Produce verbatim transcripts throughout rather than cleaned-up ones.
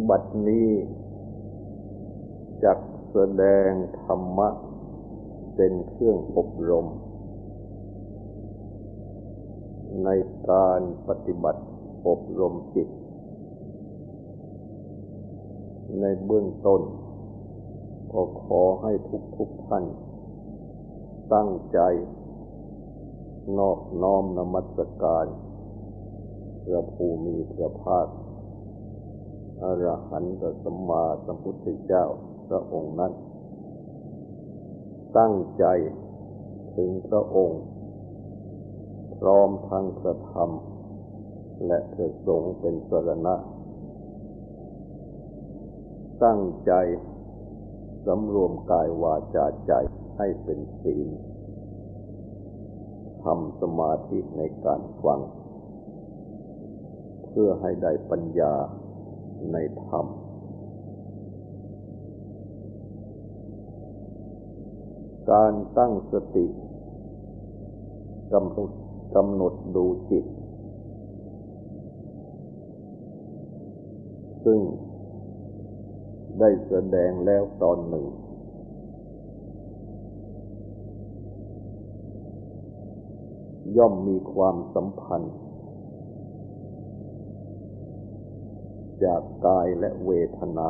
บัดนี้จักแสดงธรรมะเป็นเครื่องอบรมในการปฏิบัติอบรมจิตในเบื้องต้นก็ขอให้ทุกๆท่านตั้งใจนอบน้อมนมัสการพระผู้มีพระภาคอรหันตสัมมาสัมพุทธเจ้าพระองค์นั้นตั้งใจถึงพระองค์พร้อมทั้งพระธรรมและพระสงฆ์เป็นสรณะตั้งใจสำรวมกายวาจาใจให้เป็นศีลทำสมาธิในการฟังเพื่อให้ได้ปัญญาในธรรมการตั้งสติกำหนดกำหนดดูจิตซึ่งได้แสดงแล้วตอนหนึ่งย่อมมีความสัมพันธ์จากกายและเวทนา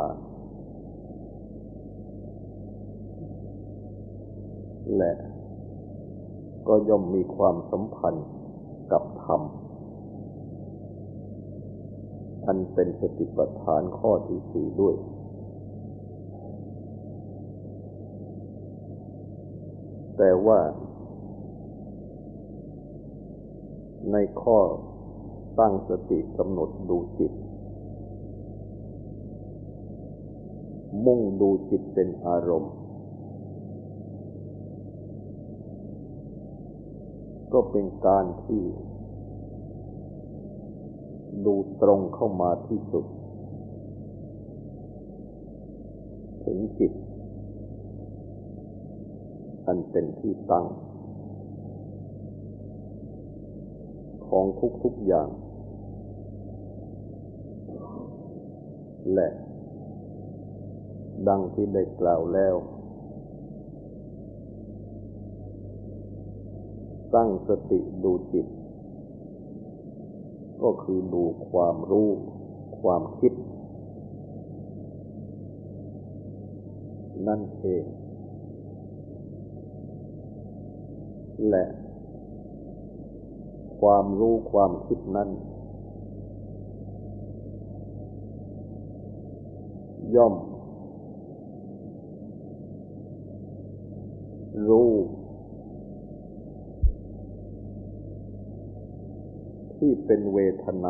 และก็ย่อมมีความสัมพันธ์กับธรรมอันเป็นสติปัฏฐานข้อที่สี่ด้วยแต่ว่าในข้อตั้งสติกำหนดดูจิตมุ่งดูจิตเป็นอารมณ์ก็เป็นการที่ดูตรงเข้ามาที่สุดถึงจิตอันเป็นที่ตั้งของทุกๆอย่างและดังที่ได้กล่าวแล้วตั้งสติดูจิตก็คือดูความรู้ความคิดนั่นเองและความรู้ความคิดนั้นย่อมรู้ที่เป็นเวทนา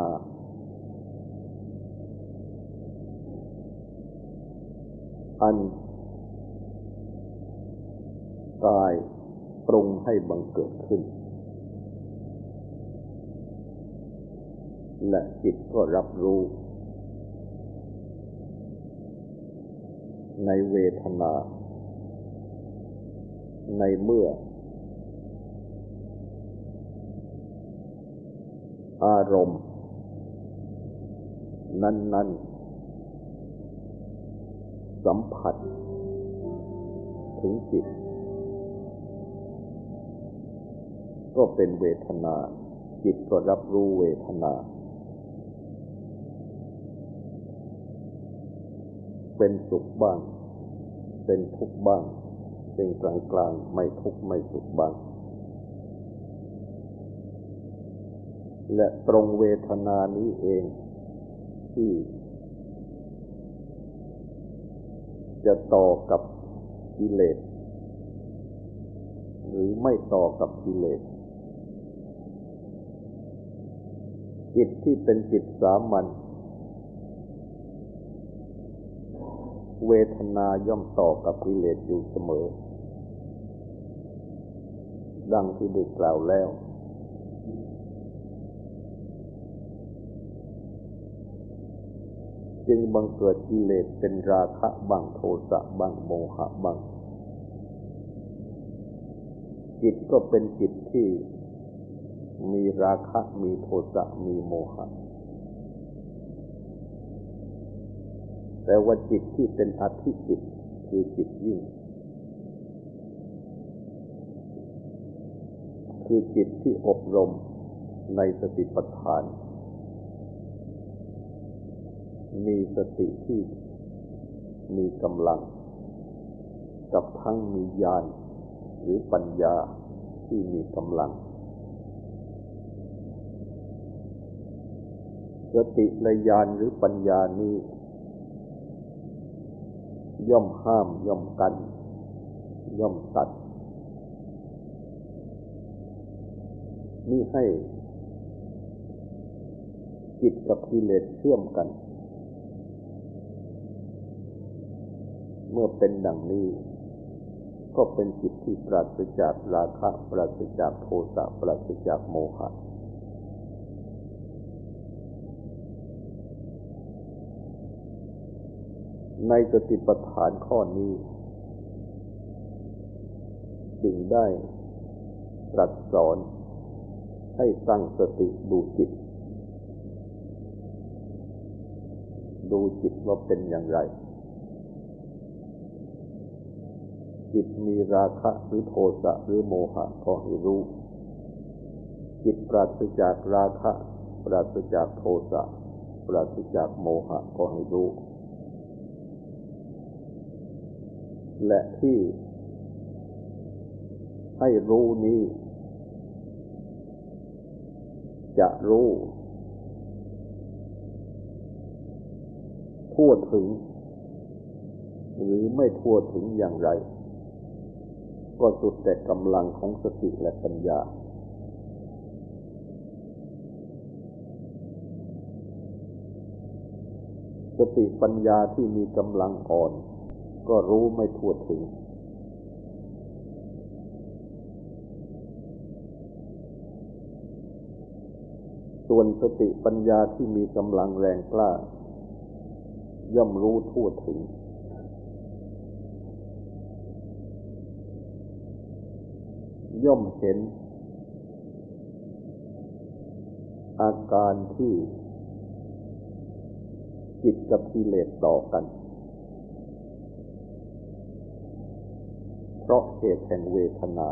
อันกายปรุงให้บังเกิดขึ้นและจิตก็รับรู้ในเวทนาในเมื่ออารมณ์นั้นๆสัมผัสถึงจิตก็เป็นเวทนาจิตก็รับรู้เวทนาเป็นสุขบ้างเป็นทุกข์บ้างเป็นกลางๆไม่ทุกข์ไม่สุขบ้างและตรงเวทนานี้เองที่จะต่อกับกิเลสหรือไม่ต่อกับกิเลสจิตที่เป็นจิตสามัญเวทนาย่อมต่อกับกิเลสอยู่เสมอดังที่ได้กล่าวแล้วจึงบังเกิดกิเลสเป็นราคะบ้างโทสะบ้างโมหะบ้างจิตก็เป็นจิตที่มีราคะมีโทสะมีโมหะแต่ว่าจิตที่เป็นอธิจิตคือจิตยิ่งคือจิตที่อบรมในสติปัฏฐานมีสติที่มีกำลังกับทั้งมีญาณหรือปัญญาที่มีกำลังสติและญาณหรือปัญญานี้ย่อมห้ามย่อมกันย่อมตัดมิให้จิตกับกิเลสเชื่อมกันเมื่อเป็นดังนี้ก็เป็นจิตที่ปราศจากราคะปราศจากโทสะปราศจากโมหะในสติปัฏฐานข้อนี้จึงได้ตรัสสอนให้ตั้งสติดูจิตดูจิตว่าเป็นอย่างไรจิตมีราคะหรือโทสะหรือโมหะก็ให้รู้จิตปราศจากราคะปราศจากโทสะปราศจากโมหะก็ให้รู้และที่ให้รู้นี้จะรู้ทั่วถึงหรือไม่ทั่วถึงอย่างไรก็สุดแต่กำลังของสติและปัญญาสติปัญญาที่มีกำลังอ่อนก็รู้ไม่ทั่วถึงส่วนสติปัญญาที่มีกำลังแรงกล้าย่อมรู้ทั่วถึงย่อมเห็นอาการที่จิตกับกิเลสต่อกันเพราะเหตุแห่งเวทนา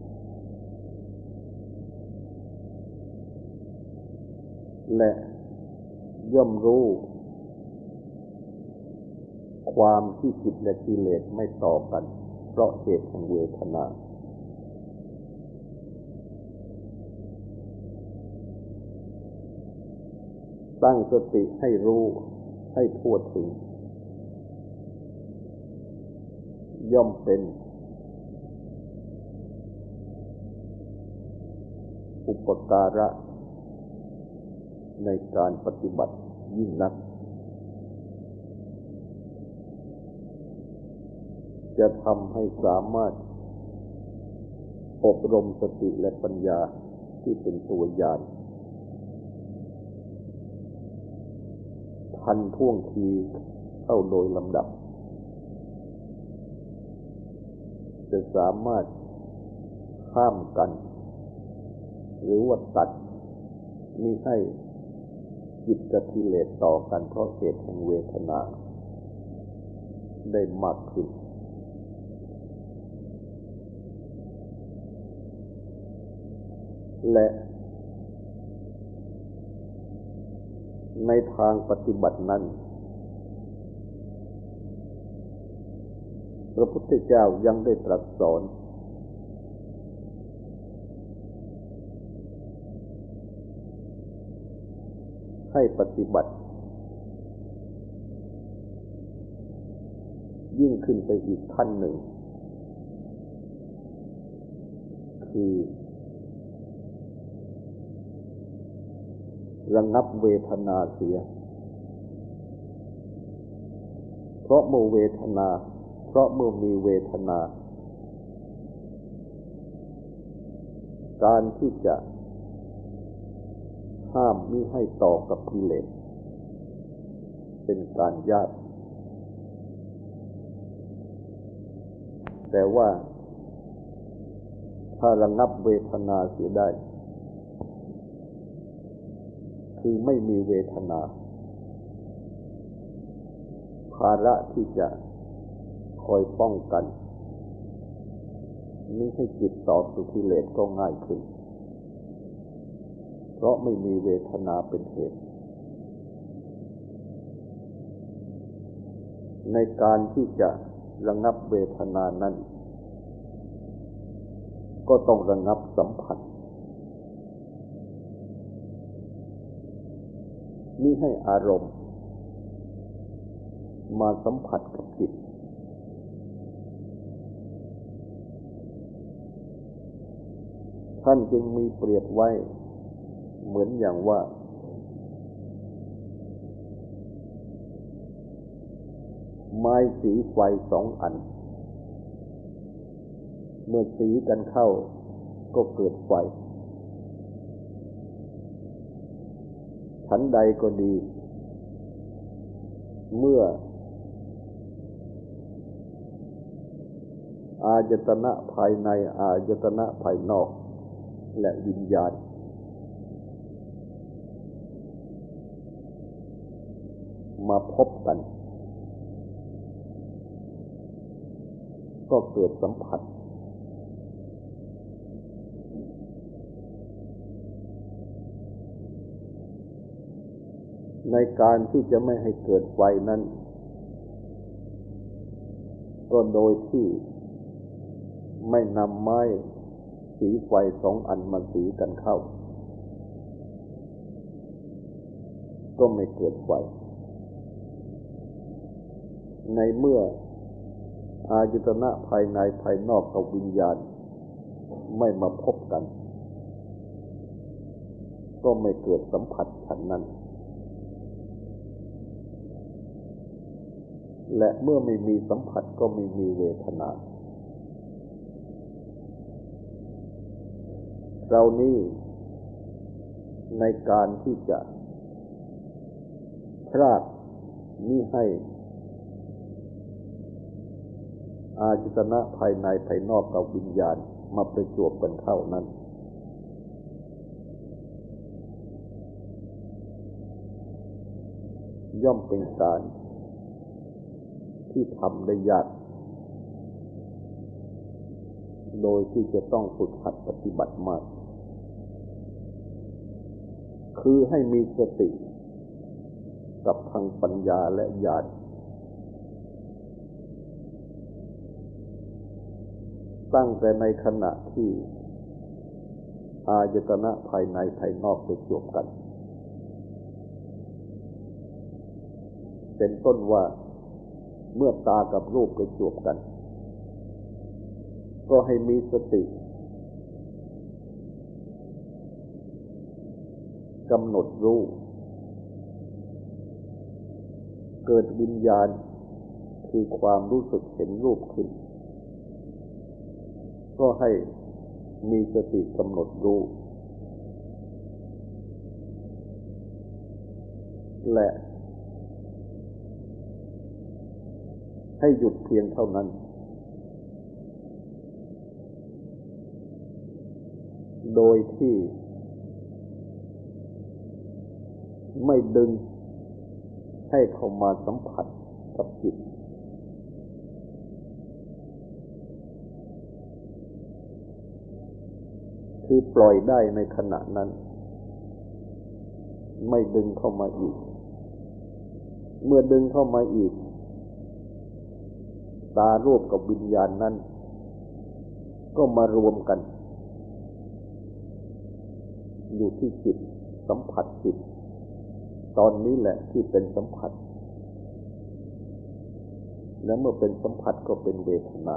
และย่อมรู้ความที่จิตและกิเลสไม่ต่อกันเพราะเหตุแห่งเวทนาตั้งสติให้รู้ให้ทั่วถึงย่อมเป็นอุปการะในการปฏิบัติยิ่งนักจะทำให้สามารถอบรมสติและปัญญาที่เป็นตัวญาณทันท่วงทีเข้าโดยลำดับจะสามารถห้ามกันหรือว่าตัดมิให้จิตกับกิเลสต่อกันเพราะเหตุแห่งเวทนาได้มากขึ้นและในทางปฏิบัตินั้นพระพุทธเจ้ายังได้ตรัสสอนให้ปฏิบัติยิ่งขึ้นไปอีกขั้นหนึ่งคือระงับเวทนาเสียเพราะเมื่อเวทนาเพราะเมื่อมีเวทนาการที่จะห้ามมิให้ต่อกับกิเลสเป็นการยากแต่ว่าถ้าระงับเวทนาเสียได้คือไม่มีเวทนาภาระที่จะคอยป้องกันมิให้จิตต่อสู่กิเลสก็ง่ายขึ้นเพราะไม่มีเวทนาเป็นเหตุในการที่จะระงับเวทนานั้นก็ต้องระงับสัมผัสมิให้อารมณ์มาสัมผัสกับจิตท่านจึงมีเปรียบไว้เหมือนอย่างว่าไม้สีไฟสองอันเมื่อสีกันเข้าก็เกิดไฟฉันใดก็ดีเมื่ออายตนะภายในอายตนะภายนอกและวิญญาณมาพบกันก็เกิดสัมผัสในการที่จะไม่ให้เกิดไฟนั้นก็โดยที่ไม่นำไม้สีไฟสองอันมาสีกันเข้าก็ไม่เกิดไฟในเมื่ออายตนะภายในภายนอกกับวิญญาณไม่มาพบกันก็ไม่เกิดสัมผัสฉันนั้นและเมื่อไม่มีสัมผัสก็ไม่มีเวทนาเรานี้ในการที่จะพรากมิให้อายตนะภายในภายนอกกับวิญญาณมาประจวบกันเข้านั้นย่อมเป็นการที่ทำได้ยากโดยที่จะต้องฝึกหัดปฏิบัติมากคือให้มีสติกับทางปัญญาและญาณตั้งแต่ในขณะที่อายตนะภายในภายนอกประจวบกันเป็นต้นว่าเมื่อตากับรูปประจวบกันก็ให้มีสติกำหนดรู้เกิดวิญญาณคือความรู้สึกเห็นรูปขึ้นก็ให้มีสติกำหนดรู้และให้หยุดเพียงเท่านั้นโดยที่ไม่ดึงให้เข้ามาสัมผัสกับจิตคือปล่อยได้ในขณะนั้นไม่ดึงเข้ามาอีกเมื่อดึงเข้ามาอีกตารูปกับวิญญาณนั้นก็มารวมกันอยู่ที่จิตสัมผัสจิตตอนนี้แหละที่เป็นสัมผัสและเมื่อเป็นสัมผัสก็เป็นเวทนา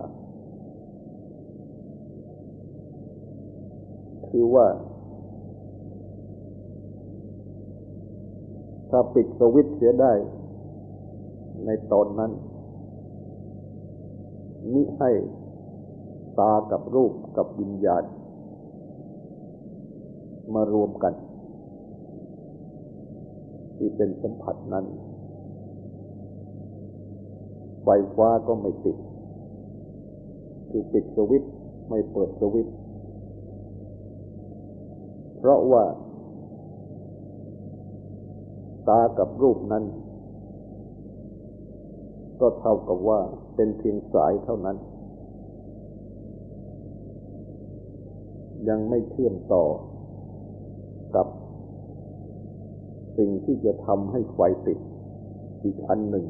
คือว่าถ้าปิดสวิตช์เสียได้ในตอนนั้นมิให้ตากับรูปกับวิญญาณมารวมกันที่เป็นสัมผัสนั้นไฟฟ้าก็ไม่ติดคือปิดสวิตช์ไม่เปิดสวิตช์เพราะว่าตากับรูปนั้นก็เท่ากับว่าเป็นเพียงสายเท่านั้นยังไม่เชื่อมต่อกับสิ่งที่จะทำให้ไฟติดอีกอันหนึ่ง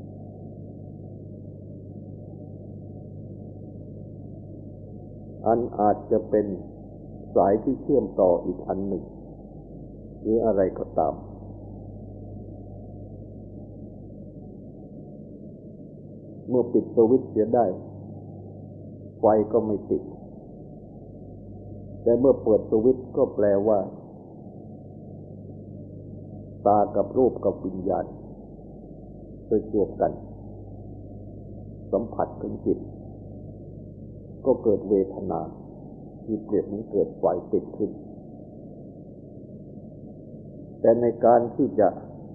อันอาจจะเป็นสายที่เชื่อมต่ออีกอันหนึ่งหรืออะไรก็ตามเมื่อปิดสวิตช์เสียได้ไฟก็ไม่ติดแต่เมื่อเปิดสวิตช์ก็แปลว่าตากับรูปกับวิญญาณประจวบกันสัมผัสถึงจิตก็เกิดเวทนาที่เปรียบเหมือนเกิดไฟติดขึ้นแต่ในการที่จะ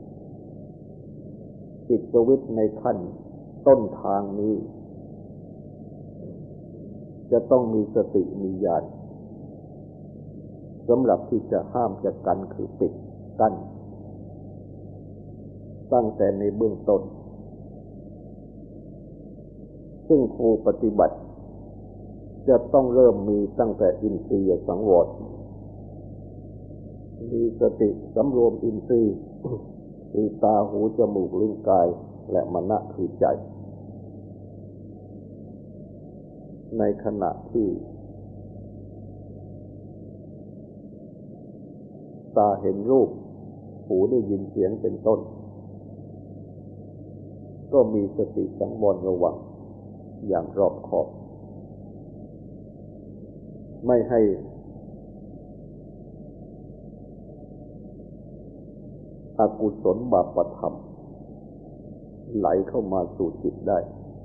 ปิดสวิตช์ในขั้นต้นทางนี้จะต้องมีสติมีญาณสำหรับที่จะห้ามจะกันคือปิดกั้นตั้งแต่ในเบื้องต้นซึ่งผู้ปฏิบัติจะต้องเริ่มมีตั้งแต่อินทรียสังวรมีสติสำรวมอินทรีย์คือตาหูจมูกลิ้นกายและมนคือใจในขณะที่ตาเห็นรูปหูได้ยินเสียงเป็นต้นก็มีสติสังวรระวังอย่างรอบคอบไม่ให้อกุศลบาปธรรมไหลเข้ามาสู่จิตได้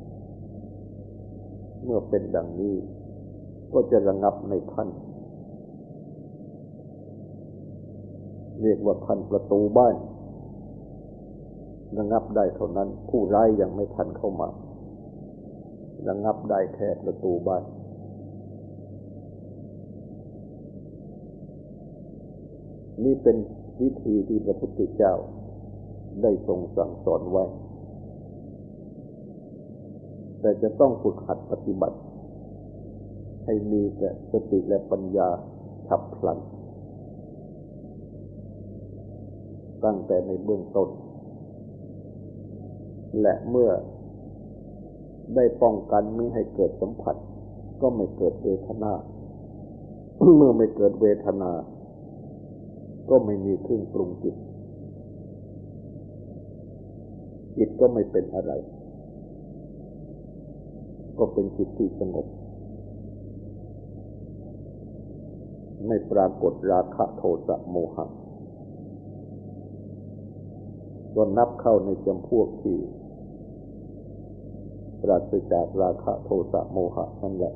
เมื่อเป็นดังนี้ก็จะระงับในขั้นเรียกว่าขั้นประตูบ้านระงับได้เท่านั้นผู้ร้ายยังไม่ทันเข้ามาระงับได้แค่ประตูบ้านนี่เป็นวิธีที่พระพุทธเจ้าได้ทรงสั่งสอนไว้แต่จะต้องฝึกหัดปฏิบัติให้มีแต่สติและปัญญาฉับพลันตั้งแต่ในเบื้องต้นและเมื่อได้ป้องกันไม่ให้เกิดสัมผัสก็ไม่เกิดเวทนา เมื่อไม่เกิดเวทนาก็ไม่มีเครื่องปรุงจิตจิตก็ไม่เป็นอะไรก็เป็นจิตที่สงบไม่ปรากฏราคะโทสะโมหะก็นับเข้าในจำพวกที่ปราศจากราคะโทสะโมหะนั่นแหละ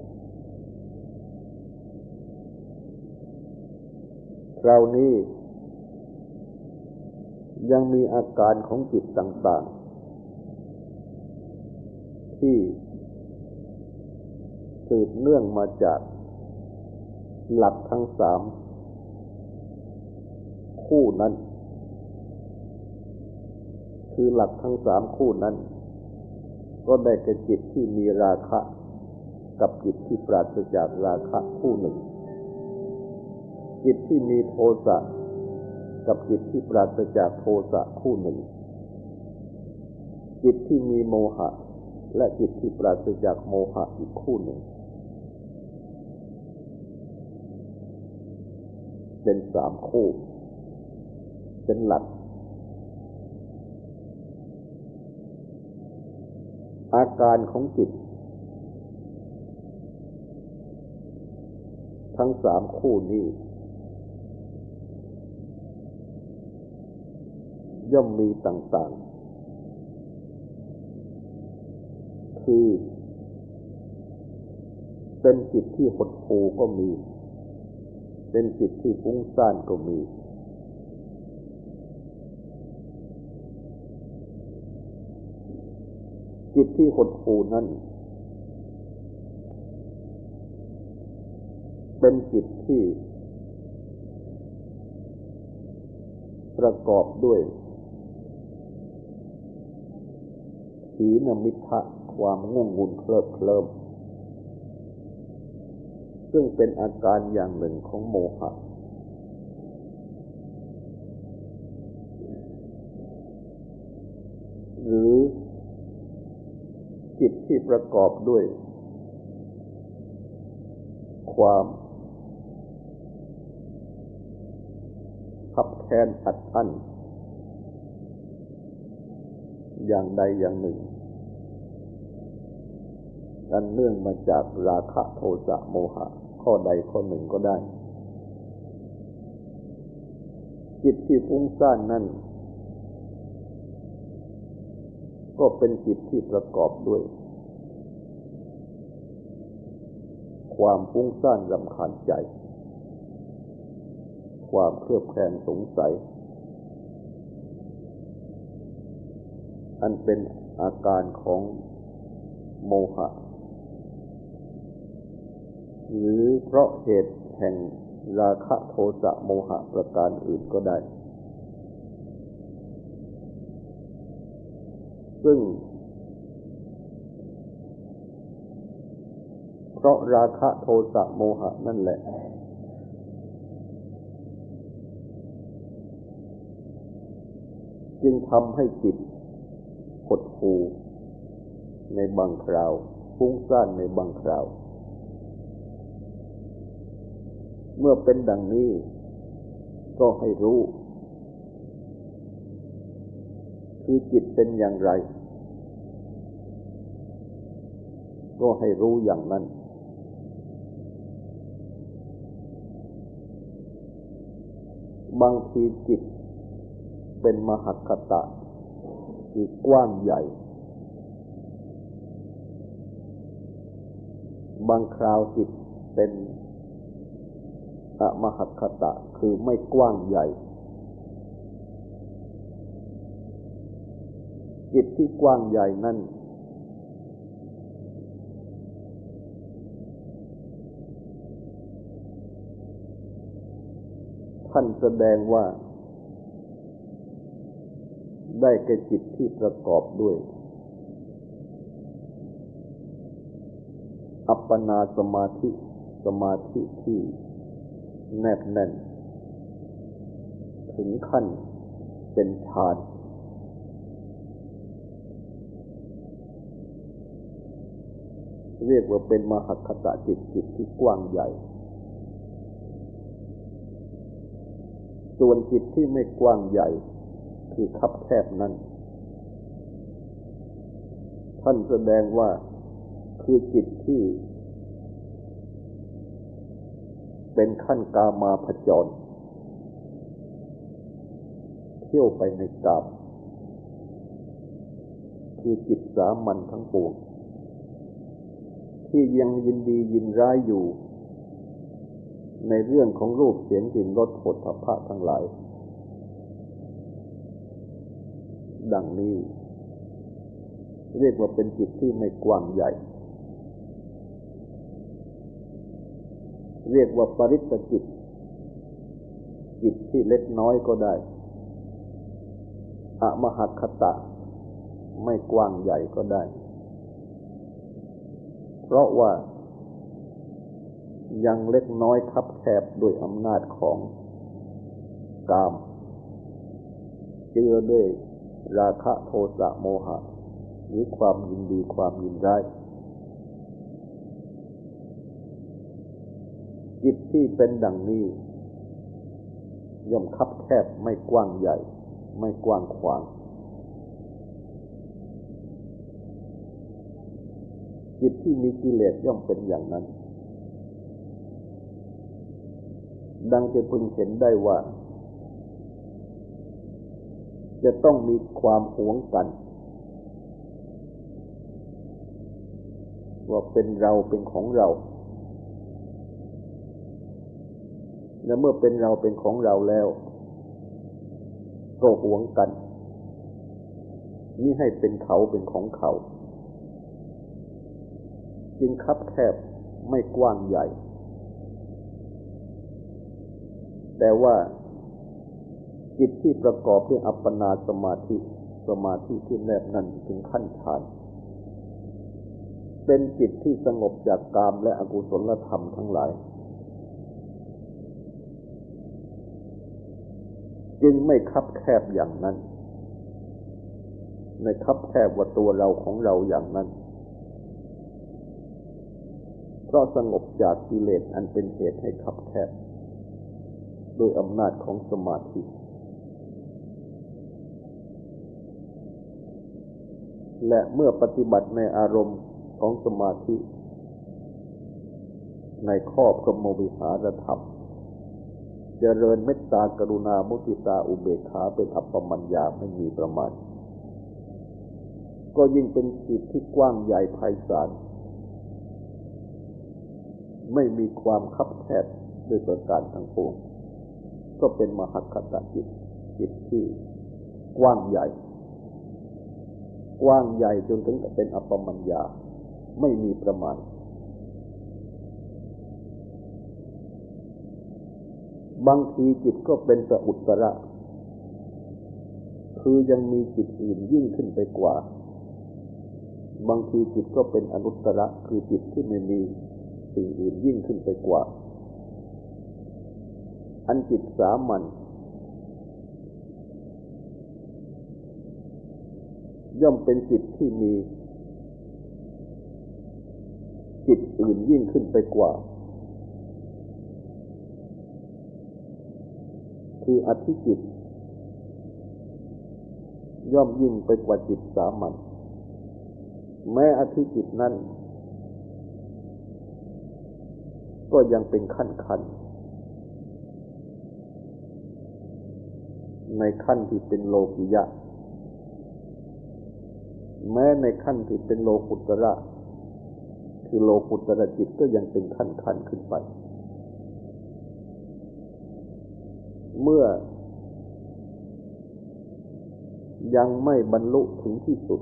คราวนี้ยังมีอาการของจิตต่างๆที่สืบเนื่องมาจากหลักทั้งสามคู่นั้นคือหลักทั้งสามคู่นั้นก็ได้แก่จิตที่มีราคะกับจิตที่ปราศจากราคะคู่หนึ่งจิตที่มีโทสะกับจิตที่ปราศจากโทสะคู่หนึ่งจิตที่มีโมหะและจิตที่ปราศจากโมหะอีกคู่หนึ่งเป็นสามคู่เป็นหลักอาการของจิตทั้งสามคู่นี้ย่อมมีต่างๆคือเป็นจิตที่หดหู่ก็มีเป็นจิตที่ฟุ้งซ่านก็มีจิตที่หดหู่นั้นเป็นจิตที่ประกอบด้วยถีนมิทธะความง่วงงุนเคลิบเคลิ้มซึ่งเป็นอาการอย่างหนึ่งของโมหะหรือจิตที่ประกอบด้วยความคับแค้นอัดอั้นอย่างใดอย่างหนึ่งอันเนื่องมาจากราคะโทสะโมหะข้อใดข้อหนึ่งก็ได้จิตที่ฟุ้งซ่านนั่นก็เป็นจิตที่ประกอบด้วยความฟุ้งซ่านรำคาญใจความเครือบแคลงสงสัยอันเป็นอาการของโมหะหรือเพราะเหตุแห่งราคะโทสะโมหะประการอื่นก็ได้ซึ่งเพราะราคะโทสะโมหะนั่นแหละจึงทำให้จิตหดหู่ในบางคราวฟุ้งซ่านในบางคราวเมื่อเป็นดังนี้ก็ให้รู้คือจิตเป็นอย่างไรก็ให้รู้อย่างนั้นบางทีจิตเป็นมหัคคตะคือกว้างใหญ่บางคราวจิตเป็นอมหัคคตะคือไม่กว้างใหญ่จิตที่กว้างใหญ่นั้นท่านแสดงว่าได้แก่จิตที่ประกอบด้วยอัปปนาสมาธิสมาธิที่แนบแน่นถึงขั้นเป็นฌานเรียกว่าเป็นมหัคคตจิตจิตที่กว้างใหญ่ส่วนจิตที่ไม่กว้างใหญ่คือคับแคบนั้นท่านแสดงว่าคือจิตที่เป็นขั้นกามาพจรเที่ยวไปในกามคือจิตสามัญทั้งปวงที่ยังยินดียินร้ายอยู่ในเรื่องของรูปเสียงกลิ่นรสโผฏฐัพพะทั้งหลายดังนี้เรียกว่าเป็นจิตที่ไม่กว้างใหญ่เรียกว่าปริตตจิตจิตที่เล็กน้อยก็ได้อมหัคคตะไม่กว้างใหญ่ก็ได้เพราะว่ายังเล็กน้อยคับแคบด้วยอำนาจของกามเจือด้วยราคะโทสะโมหะหรือความยินดีความยินร้ายจิตที่เป็นดังนี้ย่อมคับแคบไม่กว้างใหญ่ไม่กว้างขวางจิตที่มีกิเลสย่อมเป็นอย่างนั้นดังจะพึงเห็นได้ว่าจะต้องมีความหวงกันว่าเป็นเราเป็นของเราและเมื่อเป็นเราเป็นของเราแล้วก็หวงกันมิให้เป็นเขาเป็นของเขาจึงคับแคบไม่กว้างใหญ่แต่ว่าจิตที่ประกอบด้วยอัปปนาสมาธิสมาธิที่แนบแน่นถึงขั้นฌานเป็นจิตที่สงบจากกามและอกุศลธรรมทั้งหลายจึงไม่คับแคบอย่างนั้นในคับแคบว่าตัวเราของเราอย่างนั้นเพราะสงบจากกิเลสอันเป็นเหตุให้คับแคบโดยอำนาจของสมาธิและเมื่อปฏิบัติในอารมณ์ของสมาธิในข้อพรหมวิหารธรรมเจริญเมตตากรุณามุทิตาอุเบกขาเป็นอัปปมัญญาไม่มีประมาณก็ยิ่งเป็นจิตที่กว้างใหญ่ไพศาลไม่มีความคับแคบด้วยประการทั้งปวงก็เป็นมหัคคตจิตจิตที่กว้างใหญ่กว้างใหญ่จนถึงกับเป็นอัปปมัญญาไม่มีประมาณบางทีจิตก็เป็นสอุตตระคือยังมีจิตอื่นยิ่งขึ้นไปกว่าบางทีจิตก็เป็นอนุตตระคือจิตที่ไม่มีสิ่งอื่นยิ่งขึ้นไปกว่าอันจิตสามัญย่อมเป็นจิตที่มีจิตอื่นยิ่งขึ้นไปกว่าคืออธิจิตย่อมยิ่งไปกว่าจิตสามัญแม้อธิจิตนั้นก็ยังเป็นขั้นขั้นในขั้นที่เป็นโลกิยะแม้ในขั้นที่เป็นโลกุตระคือโลกุตระจิตก็ยังเป็นขั้นขั้นขึ้นไปเมื่อยังไม่บรรลุถึงที่สุด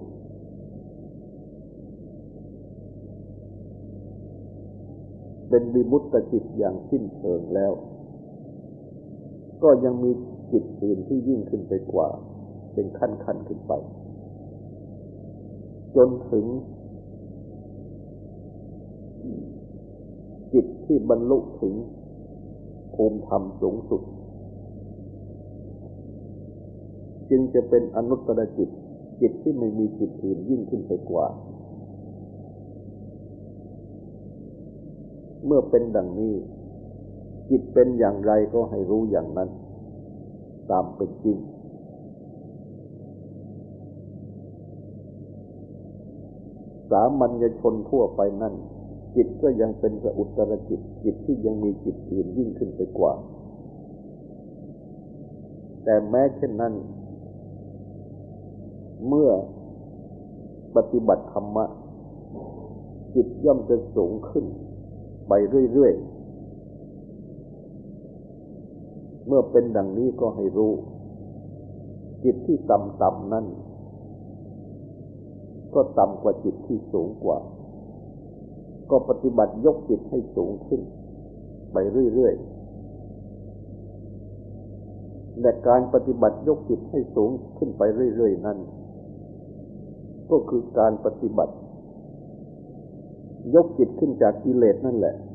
เป็นวิมุตตจิตอย่างสิ้นเชิงแล้วก็ยังมีจิตอื่นที่ยิ่งขึ้นไปกว่าเป็นขั้นขั้นขึ้นไปจนถึงจิตที่บรรลุถึงภูมิธรรมสูงสุดจึงจะเป็นอนุตตรจิตจิตที่ไม่มีจิตอื่นยิ่งขึ้นไปกว่าเมื่อเป็นดังนี้จิตเป็นอย่างไรก็ให้รู้อย่างนั้นตามเป็นจริงสามัญชนทั่วไปนั่นจิตก็ยังเป็นสอุตตรจิตจิตที่ยังมีจิตอื่นยิ่งขึ้นไปกว่าแต่แม้เช่นนั้นเมื่อปฏิบัติธรรมะจิตย่อมจะสูงขึ้นไปเรื่อยๆเมื่อเป็นดังนี้ก็ให้รู้จิตที่ต่ำๆนั้นก็ต่ำกว่าจิตที่สูงกว่าก็ปฏิบัติยกจิตให้สูงขึ้นไปเรื่อยๆและการปฏิบัติยกจิตให้สูงขึ้นไปเรื่อยๆนั้นก็คือการปฏิบัติยกจิตขึ้นจากกิเลสนั่นแหละ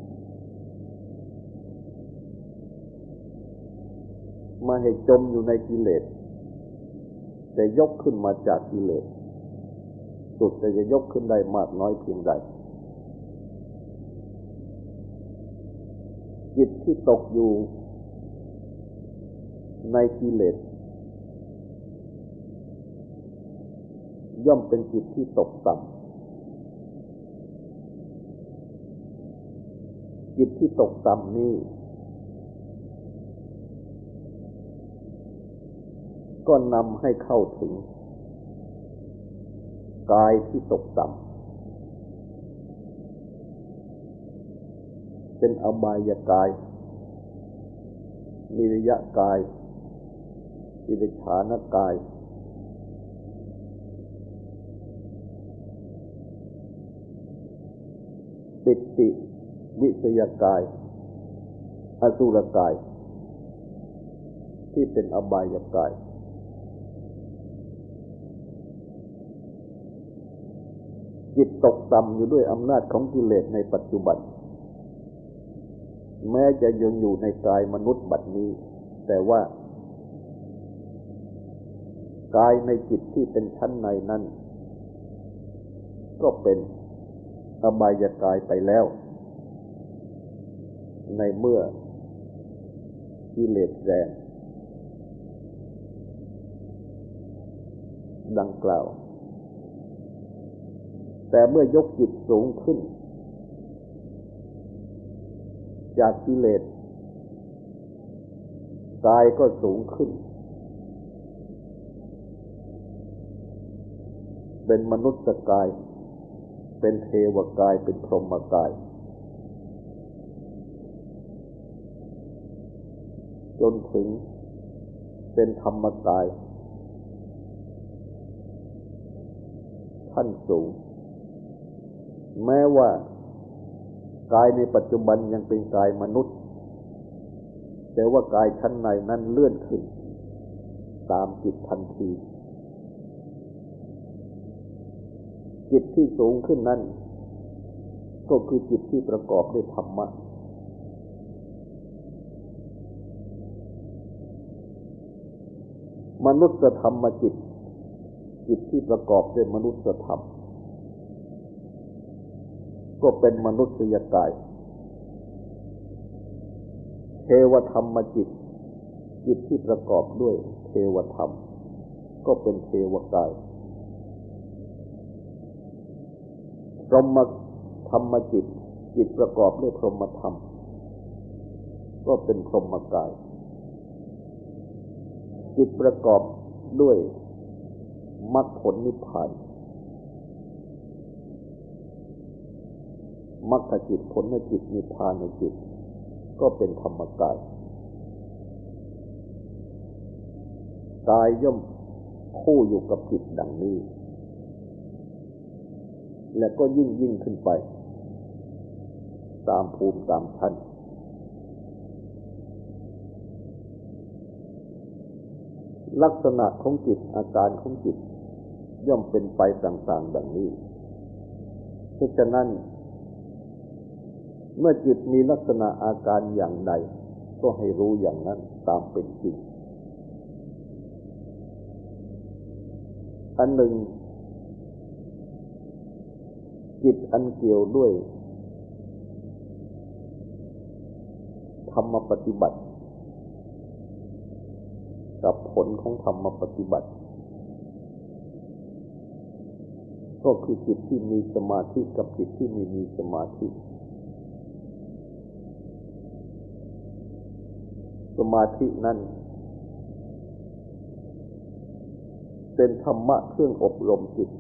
มาให้จมอยู่ในกิเลสแต่ยกขึ้นมาจากกิเลสสุดแต่จะยกขึ้นได้มากน้อยเพียงใดจิตที่ตกอยู่ในกิเลสย่อมเป็นจิตที่ตกต่ำจิตที่ตกต่ำนี้ก็นำให้เข้าถึงกายที่ตกต่ำเป็นอบายกายนิรยกายติรฉานกายปิติวิสยกายอสุรกายที่เป็นอบายกายจิตตกต่ำอยู่ด้วยอำนาจของกิเลสในปัจจุบันแม้จะยังอยู่ในกายมนุษย์บัดนี้แต่ว่ากายในจิตที่เป็นชั้นในนั้นก็เป็นอบายกายไปแล้วในเมื่อกิเลสแรงดังกล่าวแต่เมื่อยกจิตสูงขึ้นจากกิเลสกายก็สูงขึ้นเป็นมนุษย์กายเป็นเทวกายเป็นพรหมกายจนถึงเป็นธรรมกายขั้นสูงแม้ว่ากายในปัจจุบันยังเป็นกายมนุษย์แต่ว่ากายชั้นในนั้นเลื่อนขึ้นตามจิตทันทีจิตที่สูงขึ้นนั้นก็คือจิตที่ประกอบด้วยธรรมะมนุษยธรรมจิตจิตที่ประกอบด้วยมนุษยธรรมก็เป็นมนุษยกายเทวธรรมจิตจิตที่ประกอบด้วยเทวธรรมก็เป็นเทวกายพรหมธรรมจิตจิตประกอบด้วยพรหมธรรมก็เป็นพรหมกายจิตประกอบด้วยมรรคผลนิพพานมรรคจิตผลจิตนิพพานจิตก็เป็นธรรมกายกายย่อมคู่อยู่กับจิตดังนี้และก็ยิ่งยิ่งขึ้นไปตามภูมิตามชั้นลักษณะของจิตอาการของจิตย่อมเป็นไปต่างๆดังนี้เพราะฉะนั้นเมื่อจิตมีลักษณะอาการอย่างใดก็ให้รู้อย่างนั้นตามเป็นจริงอันหนึ่งจิตอันเกี่ยวด้วยธรรมปฏิบัติกับผลของธรรมปฏิบัติก็คือจิตที่มีสมาธิกับจิตที่ไม่มีสมาธิสมาธินั้นเป็นธรรมะเครื่องอบรมจิต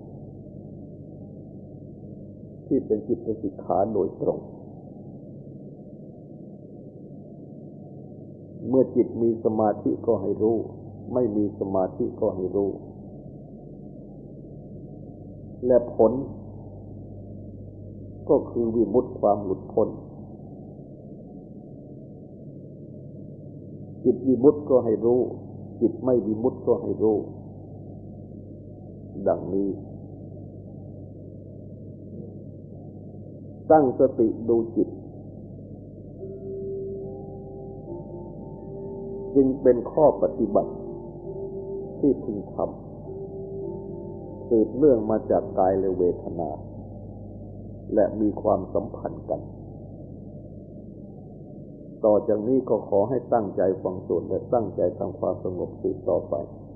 ที่เป็นจิตสิกขาโดยตรงเมื่อจิตมีสมาธิก็ให้รู้ไม่มีสมาธิก็ให้รู้และผลก็คือวิมุตติความหลุดพ้นจิตวิมุตติก็ให้รู้จิตไม่วิมุตติก็ให้รู้ดังนี้ตั้งสติดูจิตจึงเป็นข้อปฏิบัติที่พึงทำสืบเนื่องมาจากกายและเวทนาและมีความสัมพันธ์กันต่อจากนี้ก็ขอให้ตั้งใจฟังสวดและตั้งใจทำความสงบสืบต่อไป